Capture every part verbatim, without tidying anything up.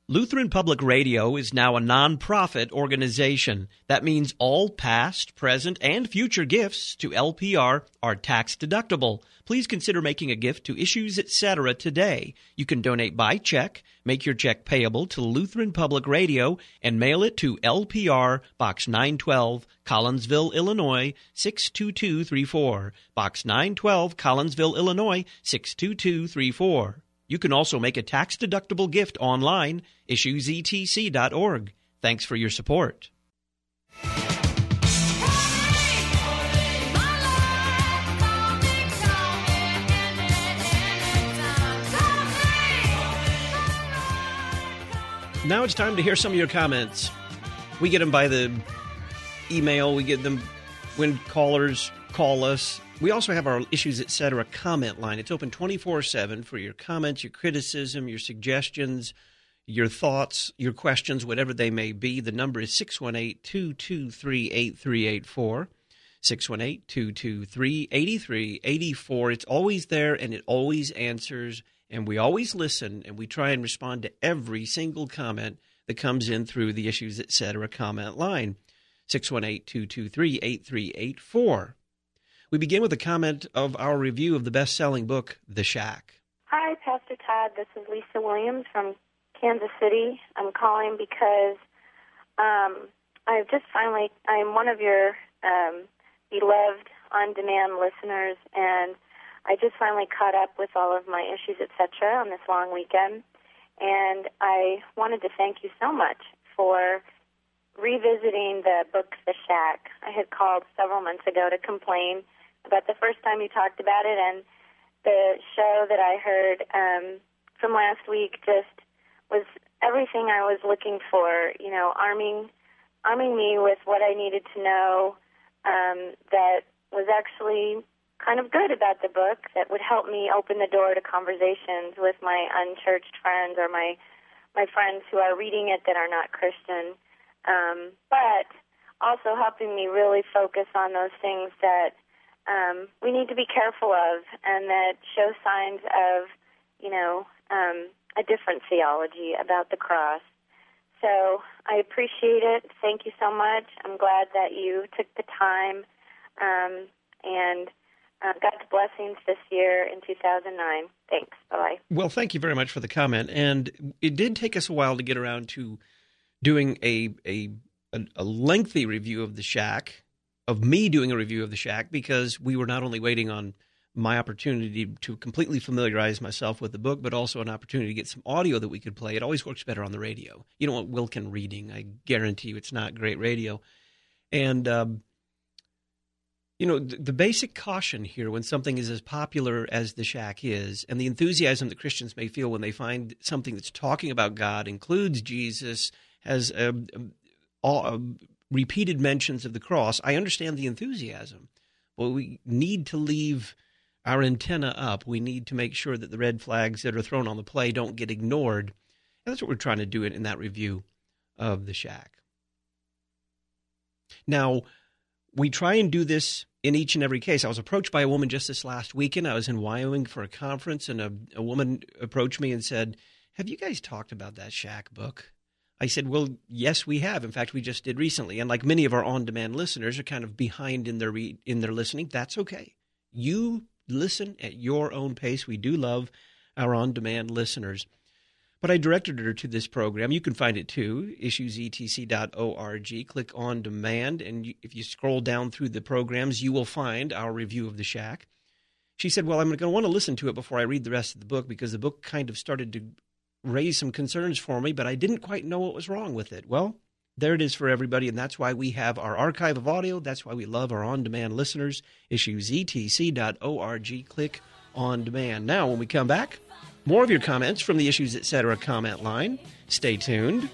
Lutheran Public Radio is now a nonprofit organization. That means all past, present, and future gifts to L P R are tax deductible. Please consider making a gift to Issues Etc. today. You can donate by check, make your check payable to Lutheran Public Radio, and mail it to L P R, Box nine twelve, Collinsville, Illinois, six two two three four. Box nine twelve, Collinsville, Illinois, six two two three four. You can also make a tax-deductible gift online, issues e t c dot org. Thanks for your support. Now it's time to hear some of your comments. We get them by the email. We get them when callers call us. We also have our Issues Etc. comment line. It's open twenty-four seven for your comments, your criticism, your suggestions, your thoughts, your questions, whatever they may be. The number is six one eight, two two three, eight three eight four, six one eight, two two three, eight three eight four. It's always there, and it always answers, and we always listen, and we try and respond to every single comment that comes in through the Issues Etc. comment line, six one eight, two two three, eight three eight four. We begin with a comment of our review of the best-selling book, The Shack. Hi, Pastor Todd. This is Lisa Williams from Kansas City. I'm calling because um, I've just finally, I'm one of your um, beloved on-demand listeners, and I just finally caught up with all of my Issues, et cetera, on this long weekend. And I wanted to thank you so much for revisiting the book, The Shack. I had called several months ago to complain about the first time you talked about it, and the show that I heard um, from last week just was everything I was looking for, you know, arming arming me with what I needed to know um, that was actually kind of good about the book, that would help me open the door to conversations with my unchurched friends or my, my friends who are reading it that are not Christian, um, but also helping me really focus on those things that Um, we need to be careful of, and that show signs of, you know, um, a different theology about the cross. So I appreciate it. Thank you so much. I'm glad that you took the time, um, and uh, God's blessings this year in two thousand nine. Thanks. Bye-bye. Well, thank you very much for the comment. And it did take us a while to get around to doing a a, a lengthy review of The Shack, of me doing a review of The Shack, because we were not only waiting on my opportunity to completely familiarize myself with the book, but also an opportunity to get some audio that we could play. It always works better on the radio. You don't want Wilkin reading. I guarantee you it's not great radio. And, um, you know, the, the basic caution here when something is as popular as The Shack is, and the enthusiasm that Christians may feel when they find something that's talking about God, includes Jesus, has a, a, a repeated mentions of the cross, I understand the enthusiasm. But we need to leave our antenna up. We need to make sure that the red flags that are thrown on the play don't get ignored. And that's what we're trying to do in, in that review of The Shack. Now, we try and do this in each and every case. I was approached by a woman just this last weekend. I was in Wyoming for a conference, and a, a woman approached me and said, "Have you guys talked about that Shack book?" I said, well, yes, we have. In fact, we just did recently. And like many of our on-demand listeners are kind of behind in their re- in their listening, that's okay. You listen at your own pace. We do love our on-demand listeners. But I directed her to this program. You can find it too, issues e t c dot org. Click on demand, and you, if you scroll down through the programs, you will find our review of The Shack. She said, well, I'm going to want to listen to it before I read the rest of the book, because the book kind of started to raised some concerns for me, but I didn't quite know what was wrong with it. Well, there it is for everybody, and that's why we have our archive of audio. That's why we love our on-demand listeners. issues e t c dot org. Click on demand. Now, when we come back, more of your comments from the Issues Etc. comment line. Stay tuned.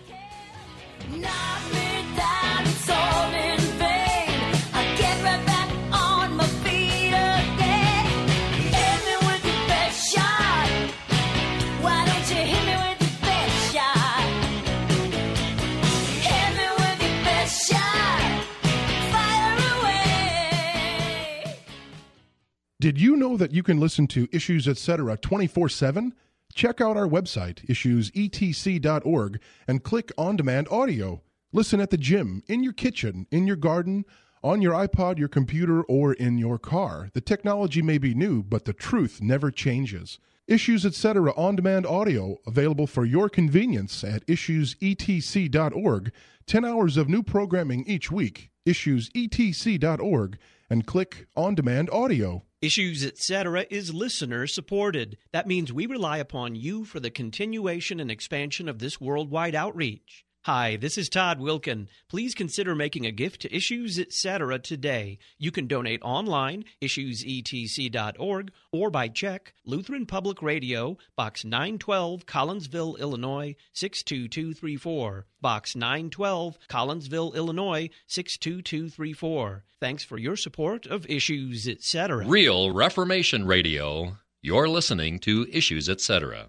Did you know that you can listen to Issues Etc. twenty-four seven? Check out our website, issues e t c dot org, and click On Demand Audio. Listen at the gym, in your kitchen, in your garden, on your iPod, your computer, or in your car. The technology may be new, but the truth never changes. Issues, et cetera On Demand Audio, available for your convenience at issues e t c dot org. Ten hours of new programming each week. issues e t c dot org, and click On Demand Audio. Issues, et cetera is listener-supported. That means we rely upon you for the continuation and expansion of this worldwide outreach. Hi, this is Todd Wilkin. Please consider making a gift to Issues, et cetera today. You can donate online, issues e t c dot org, or by check, Lutheran Public Radio, Box nine twelve, Collinsville, Illinois, six two two three four. Box nine twelve, Collinsville, Illinois, six two two three four. Thanks for your support of Issues, et cetera. Real Reformation Radio. You're listening to Issues, et cetera.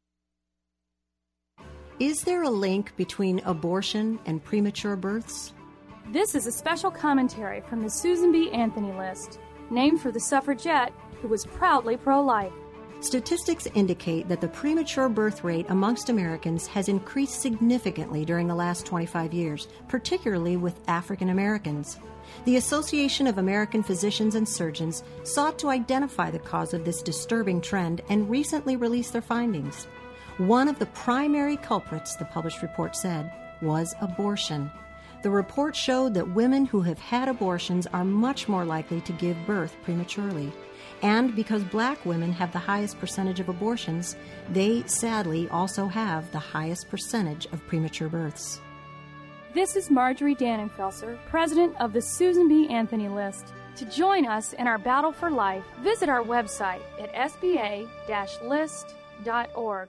Is there a link between abortion and premature births? This is a special commentary from the Susan B. Anthony List, named for the suffragette who was proudly pro-life. Statistics indicate that the premature birth rate amongst Americans has increased significantly during the last twenty-five years, particularly with African Americans. The Association of American Physicians and Surgeons sought to identify the cause of this disturbing trend and recently released their findings. One of the primary culprits, the published report said, was abortion. The report showed that women who have had abortions are much more likely to give birth prematurely. And because black women have the highest percentage of abortions, they sadly also have the highest percentage of premature births. This is Marjorie Dannenfelser, president of the Susan B. Anthony List. To join us in our battle for life, visit our website at s b a dash list dot org.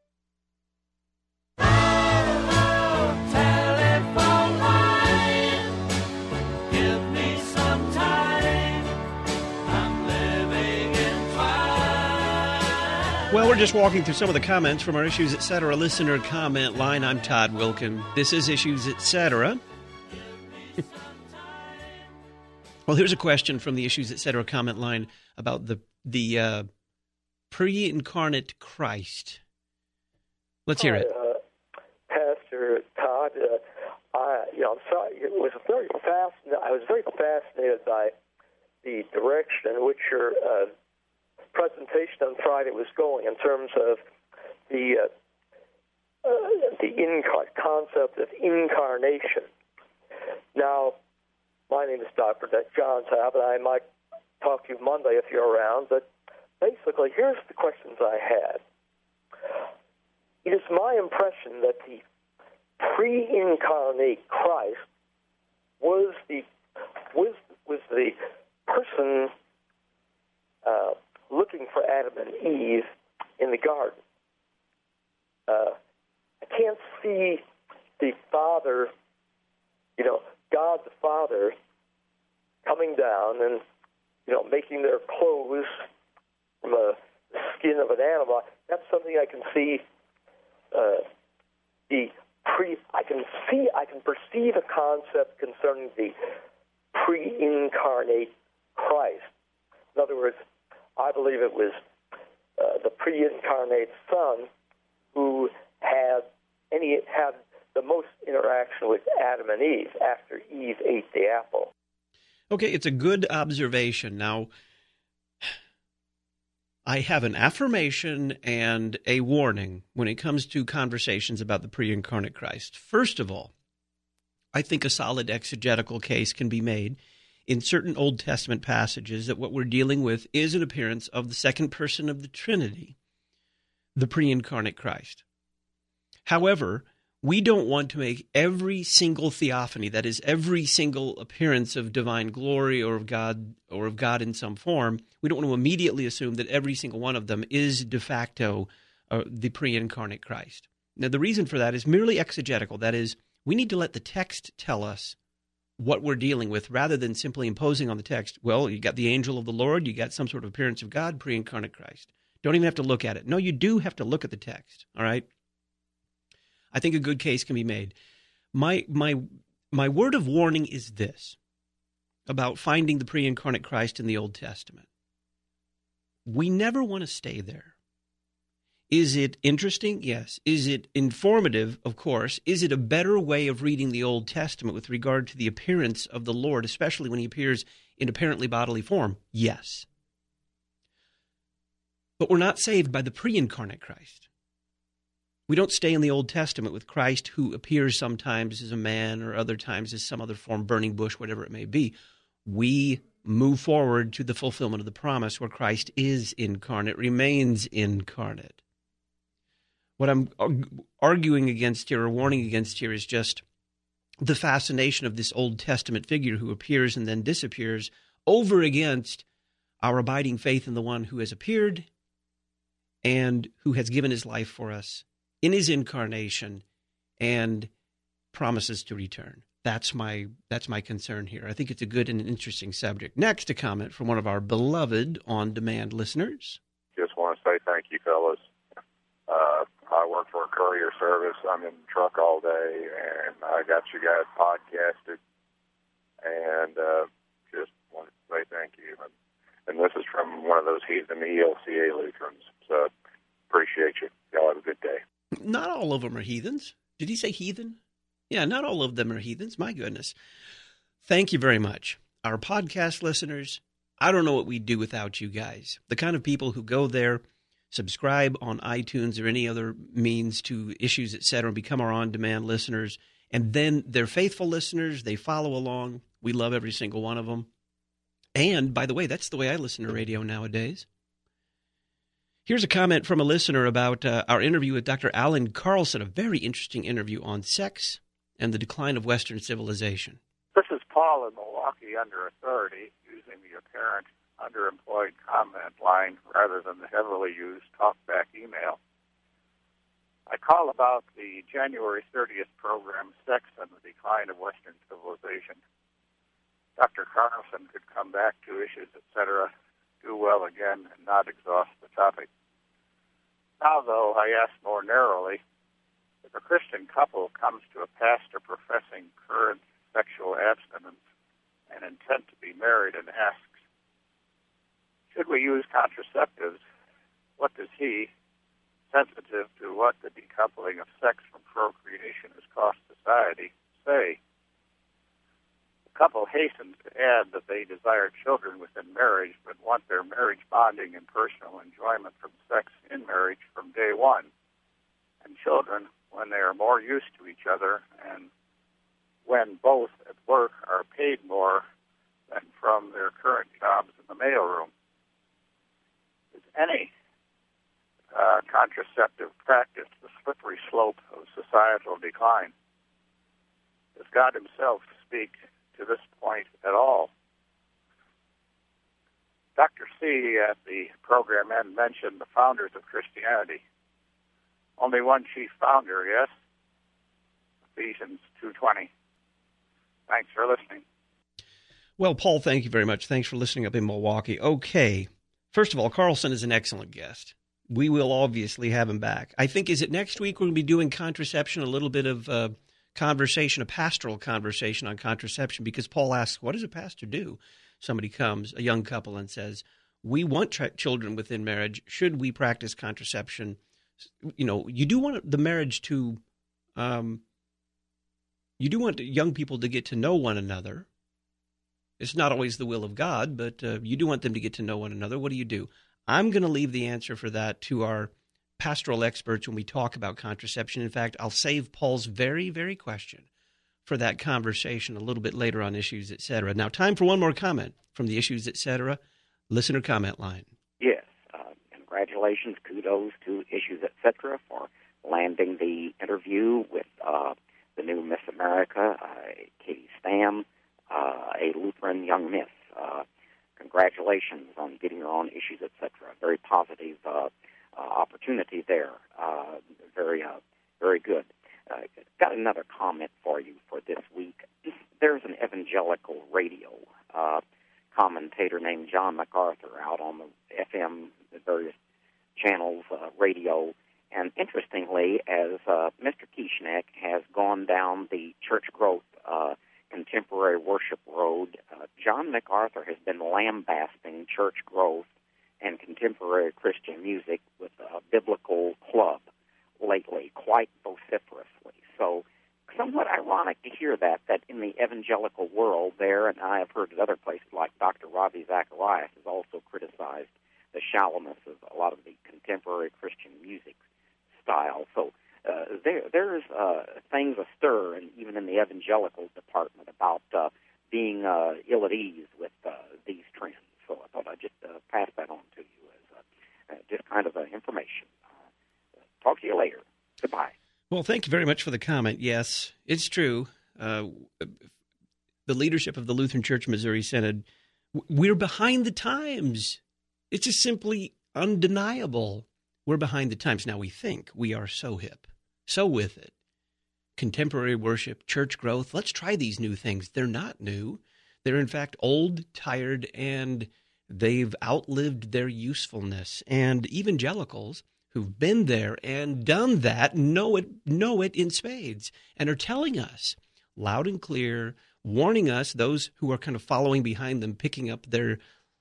Well, we're just walking through some of the comments from our Issues, et cetera listener comment line. I'm Todd Wilkin. This is Issues, et cetera. Well, here's a question from the Issues, et cetera comment line about the the uh, pre-incarnate Christ. Let's hear Hi, it. Uh, Pastor Todd, uh, I, you know, I'm sorry. It was very fascinating. I was very fascinated by the direction in which your uh, presentation on Friday was going in terms of the uh, uh, the incar- concept of incarnation. Now, my name is Doctor John Tabb, and I might talk to you Monday if you're around, but basically, here's the questions I had. It is my impression that the pre-incarnate Christ was the was was the person uh, looking for Adam and Eve in the garden. Uh, I can't see the Father, you know, God the Father, coming down and, you know, making their clothes from a, the skin of an animal. That's something I can see. Uh, the pre, I can see, I can perceive a concept concerning the pre-incarnate Christ. In other words, I believe it was uh, the pre-incarnate Son who had any had the most interaction with Adam and Eve after Eve ate the apple. Okay, it's a good observation. Now, I have an affirmation and a warning when it comes to conversations about the pre-incarnate Christ. First of all, I think a solid exegetical case can be made in certain Old Testament passages that what we're dealing with is an appearance of the second person of the Trinity, the pre-incarnate Christ. However, we don't want to make every single theophany, that is, every single appearance of divine glory or of God or of God in some form, we don't want to immediately assume that every single one of them is de facto uh, the pre-incarnate Christ. Now, the reason for that is merely exegetical. That is, we need to let the text tell us what we're dealing with rather than simply imposing on the text, well, you got the angel of the Lord, you got some sort of appearance of God, pre-incarnate Christ. Don't even have to look at it. No, you do have to look at the text, all right? I think a good case can be made. My my my word of warning is this about finding the pre-incarnate Christ in the Old Testament. We never want to stay there. Is it interesting? Yes. Is it informative? Of course. Is it a better way of reading the Old Testament with regard to the appearance of the Lord, especially when he appears in apparently bodily form? Yes. But we're not saved by the pre-incarnate Christ. We don't stay in the Old Testament with Christ who appears sometimes as a man or other times as some other form, burning bush, whatever it may be. We move forward to the fulfillment of the promise where Christ is incarnate, remains incarnate. What I'm arguing against here or warning against here is just the fascination of this Old Testament figure who appears and then disappears over against our abiding faith in the one who has appeared and who has given his life for us in his incarnation and promises to return. That's my that's my concern here. I think it's a good and interesting subject. Next, a comment from one of our beloved on-demand listeners. Just want to say thank you, fellas. Uh, I work for a courier service. I'm in the truck all day, and I got you guys podcasted. And uh, just want to say thank you. And, and this is from one of those heathen E L C A Lutherans. So appreciate you. Y'all have a good day. Not all of them are heathens. Did he say heathen? Yeah, not all of them are heathens. My goodness. Thank you very much. Our podcast listeners, I don't know what we'd do without you guys. The kind of people who go there, subscribe on iTunes or any other means to Issues, et cetera, and become our on-demand listeners. And then they're faithful listeners. They follow along. We love every single one of them. And, by the way, that's the way I listen to radio nowadays. Here's a comment from a listener about uh, our interview with Doctor Alan Carlson, a very interesting interview on sex and the decline of Western civilization. This is Paul in Milwaukee under authority, using the apparent underemployed comment line rather than the heavily used talkback email. I call about the January thirtieth program, Sex and the Decline of Western Civilization. Doctor Carlson could come back to Issues, et cetera, do well again and not exhaust the topic. Now, though, I ask more narrowly, if a Christian couple comes to a pastor professing current sexual abstinence and intent to be married and asks, should we use contraceptives, what does he, sensitive to what the decoupling of sex from procreation has cost society, say? The couple hastens to add that they desire children within marriage but want their marriage bonding and personal enjoyment from sex in marriage from day one, and children when they are more used to each other and when both at work are paid more than from their current jobs in the mailroom. Is any uh, contraceptive practice the slippery slope of societal decline? Does God himself speak to this point at all? Doctor C at the program end mentioned the founders of Christianity. Only one chief founder, yes? Ephesians two twenty. Thanks for listening. Well, Paul, thank you very much. Thanks for listening up in Milwaukee. Okay. First of all, Carlson is an excellent guest. We will obviously have him back. I think, is it next week we're going to be doing contraception, a little bit of uh, conversation, a pastoral conversation on contraception, because Paul asks, what does a pastor do? Somebody comes, a young couple, and says, we want tra- children within marriage. Should we practice contraception? You know, you do want the marriage to, um, you do want young people to get to know one another. It's not always the will of God, but uh, you do want them to get to know one another. What do you do? I'm going to leave the answer for that to our pastoral experts when we talk about contraception. In fact, I'll save Paul's very, very question for that conversation a little bit later on Issues, et cetera. Now, time for one more comment from the Issues, et cetera. Listener comment line. Yes. Uh, congratulations, kudos to Issues, et cetera, for landing the interview with uh, the new Miss America, uh, Katie Stam, uh, a Lutheran young miss. Uh, congratulations on getting her on Issues, et cetera. Very positive uh, uh, opportunity there. Uh, very, uh, very good. Uh, got another comment for you for this week. There's an evangelical radio uh, commentator named John MacArthur out on the F M, the various channels, uh, radio. And interestingly, as uh, Mister Kieschneck has gone down the church growth uh, contemporary worship road, uh, John MacArthur has been lambasting church growth and contemporary Christian music with uh, biblical club lately, quite vociferously. So somewhat ironic to hear that, that in the evangelical world there, and I have heard at other places like Doctor Ravi Zacharias has also criticized the shallowness of a lot of the contemporary Christian music style. So uh, there, there's uh, things astir, and even in the evangelical department, about uh, being uh, ill at ease with uh, these trends. So I thought I'd just uh, pass that on to you as uh, uh, just kind of uh, information. Uh, talk to you later. Goodbye. Well, thank you very much for the comment. Yes, it's true. Uh, the leadership of the Lutheran Church Missouri Synod, we're behind the times. It's just simply undeniable. We're behind the times. Now, we think we are so hip, so with it. Contemporary worship, church growth, let's try these new things. They're not new. They're, in fact, old, tired, and they've outlived their usefulness. And evangelicals who've been there and done that know it, know it in spades, and are telling us loud and clear, warning us, those who are kind of following behind them, picking up their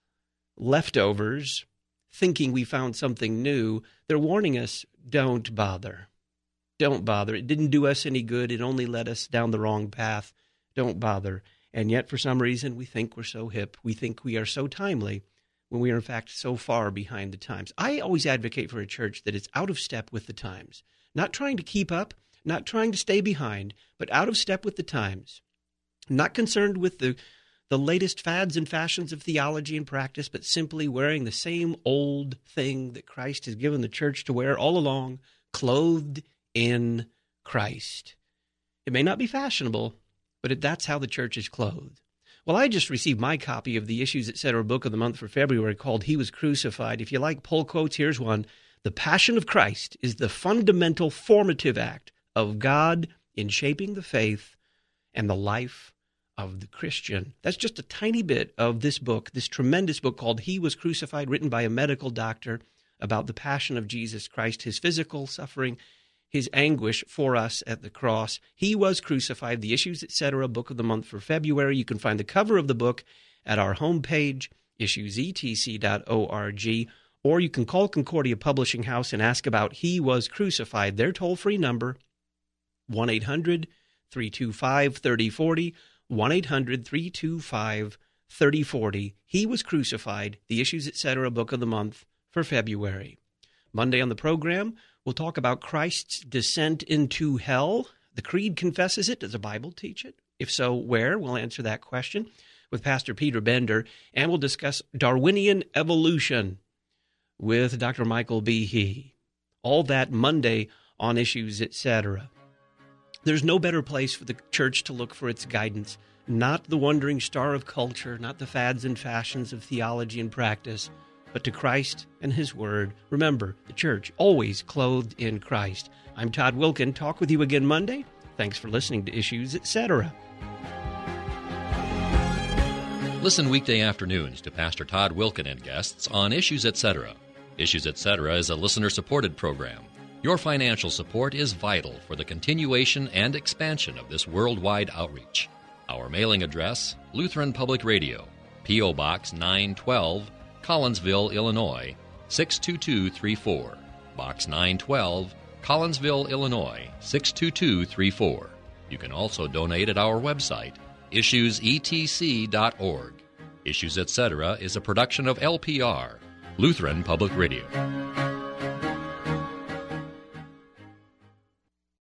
leftovers, thinking we found something new. They're warning us, don't bother. Don't bother. It didn't do us any good. It only led us down the wrong path. Don't bother. And yet, for some reason, we think we're so hip. We think we are so timely, when we are, in fact, so far behind the times. I always advocate for a church that is out of step with the times, not trying to keep up, not trying to stay behind, but out of step with the times, not concerned with the, the latest fads and fashions of theology and practice, but simply wearing the same old thing that Christ has given the church to wear all along, clothed in Christ. It may not be fashionable, but it, that's how the church is clothed. Well, I just received my copy of the Issues Etc. book of the month for February called He Was Crucified. If you like pull quotes, here's one. The Passion of Christ is the fundamental formative act of God in shaping the faith and the life of the Christian. That's just a tiny bit of this book, this tremendous book called He Was Crucified, written by a medical doctor about the passion of Jesus Christ, his physical suffering, his anguish for us at the cross. He Was Crucified, the Issues Etc. book of the month for February. You can find the cover of the book at our homepage, issues e t c dot org, or you can call Concordia Publishing House and ask about He Was Crucified. Their toll-free number, one eight hundred three two five three zero four zero, one eight hundred three two five three zero four zero. He Was Crucified, the Issues Etc. book of the month for February. Monday on the program, we'll talk about Christ's descent into hell. The Creed confesses it. Does the Bible teach it? If so, where? We'll answer that question with Pastor Peter Bender, and we'll discuss Darwinian evolution with Doctor Michael B. He. All that Monday on Issues Etc. There's no better place for the church to look for its guidance, not the wandering star of culture, not the fads and fashions of theology and practice, but to Christ and His Word. Remember, the church always clothed in Christ. I'm Todd Wilkin. Talk with you again Monday. Thanks for listening to Issues Etc. Listen weekday afternoons to Pastor Todd Wilkin and guests on Issues Etc. Issues Etc. is a listener-supported program. Your financial support is vital for the continuation and expansion of this worldwide outreach. Our mailing address, Lutheran Public Radio, P O. Box nine twelve, Collinsville, Illinois, six two two three four. Box nine twelve, Collinsville, Illinois, six two two three four. You can also donate at our website, issues e t c dot org. Issues Etc. is a production of L P R, Lutheran Public Radio.